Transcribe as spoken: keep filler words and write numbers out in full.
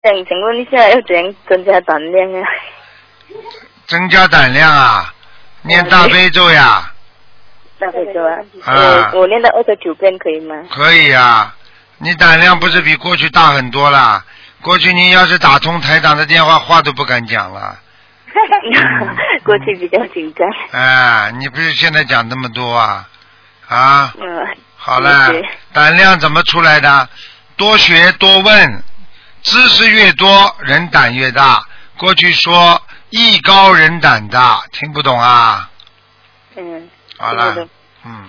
想请问一下，要怎样增加胆量啊？ 增加胆量啊，念大悲咒呀。 大悲咒啊。 啊。 我我念到二十九遍可以吗？ 可以啊，你胆量不是比过去大很多了？过去你要是打通台长的电话，话都不敢讲了。 过去比较紧张。 哎，你不是现在讲那么多啊？啊。 嗯。 好了，胆量怎么出来的？多学多问，知识越多，人胆越大。过去说艺高人胆大，听不懂啊？ 嗯。 好了。嗯。